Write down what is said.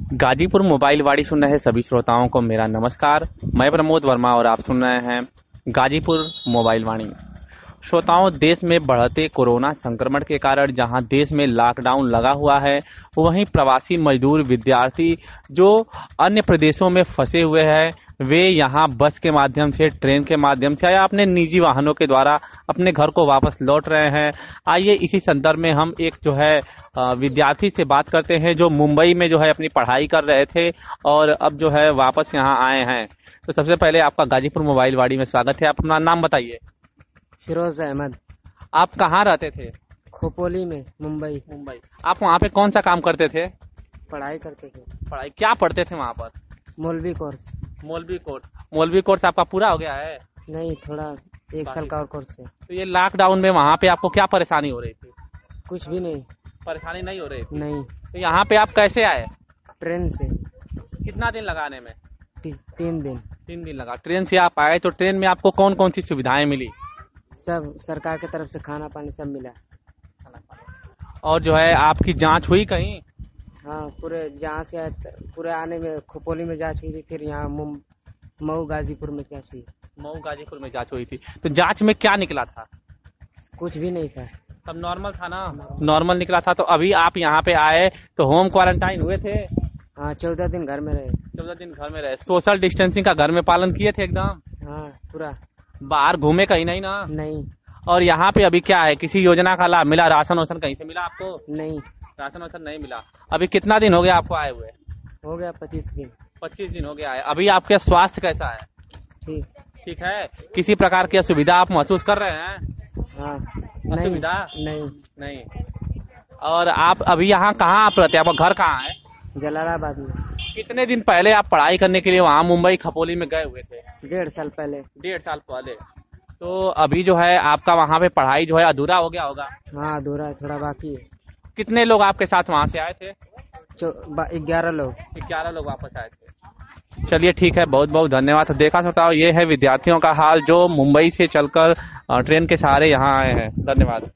Ghazipur mobile वाणी सुन रहे सभी श्रोताओं को मेरा नमस्कार। मैं प्रमोद वर्मा और आप सुन रहे हैं गाजीपुर मोबाइल वाणी। श्रोताओं, देश में बढ़ते कोरोना संक्रमण के कारण जहां देश में लॉकडाउन लगा हुआ है, वहीं प्रवासी मजदूर विद्यार्थी जो अन्य प्रदेशों में फंसे हुए हैं, वे यहां बस के माध्यम से, ट्रेन के माध्यम से या अपने निजी वाहनों के द्वारा अपने घर को वापस लौट रहे हैं। आइए इसी संदर्भ में हम एक विद्यार्थी से बात करते हैं जो मुंबई में अपनी पढ़ाई कर रहे थे और अब वापस यहाँ आए हैं। तो सबसे पहले आपका गाजीपुर मोबाइल वाणी में स्वागत है। आप अपना नाम बताइए। फिरोज अहमद। आप कहाँ रहते थे? खोपोली में, मुंबई। आप वहाँ पे कौन सा काम करते थे? पढ़ाई करते थे। पढ़ाई क्या पढ़ते थे वहाँ पर? मौलवी कोर्स। मौलवी कोर्स आपका पूरा हो गया है? नहीं, थोड़ा 1 साल का और कोर्स है। तो ये लॉकडाउन में वहाँ पे आपको क्या परेशानी हो रही थी? कुछ भी नहीं। परेशानी नहीं हो रही थी? नहीं। तो यहाँ पे आप कैसे आए? ट्रेन से। कितना दिन लगा आने में? 3 दिन। 3 दिन लगा। ट्रेन से आप आए तो ट्रेन में आपको कौन कौन सी सुविधाएं मिली? सब सरकार की तरफ से खाना पानी सब मिला। और आपकी जांच हुई कहीं? हाँ, पूरे जहाँ से आए पूरे आने में खोपोली में जांच हुई थी, फिर यहाँ मऊ गाजीपुर में जांच हुई। मऊ गाजीपुर में जांच हुई थी। तो जांच में क्या निकला था? कुछ भी नहीं था। सब नॉर्मल था ना? नॉर्मल निकला था। तो अभी आप यहाँ पे आए तो होम क्वारंटाइन हुए थे? हाँ, 14 दिन घर में रहे। 14 दिन घर में रहे। सोशल डिस्टेंसिंग का घर में पालन किए थे एकदम? हाँ, पूरा। बाहर घूमे कहीं नहीं ना? नहीं। और यहाँ पे अभी क्या है, किसी योजना का लाभ मिला? राशन वाशन कहीं से मिला आपको? नहीं, राशन वाशन नहीं मिला। अभी कितना दिन हो गया आपको आए हुए? हो गया 25 दिन। 25 दिन हो गया है। अभी आपके स्वास्थ्य कैसा है? ठीक है। किसी प्रकार की असुविधा आप महसूस कर रहे हैं? हाँ। असुविधा नहीं। और आप अभी यहाँ कहाँ आप रहते हैं? आपका घर कहाँ है? जलालाबाद में। कितने दिन पहले आप पढ़ाई करने के लिए वहाँ मुंबई खपोली में गए हुए थे? 1.5 साल पहले। 1.5 साल पहले। तो अभी आपका वहाँ पे पढ़ाई अधूरा हो गया होगा? हाँ, अधूरा है, थोड़ा बाकी है। कितने लोग आपके साथ वहाँ से आए थे? 11 लोग। 11 लोग वापस आए थे। चलिए ठीक है, बहुत बहुत धन्यवाद। देखा सकता हूँ ये है विद्यार्थियों का हाल जो मुंबई से चलकर ट्रेन के सहारे यहाँ आए हैं। धन्यवाद।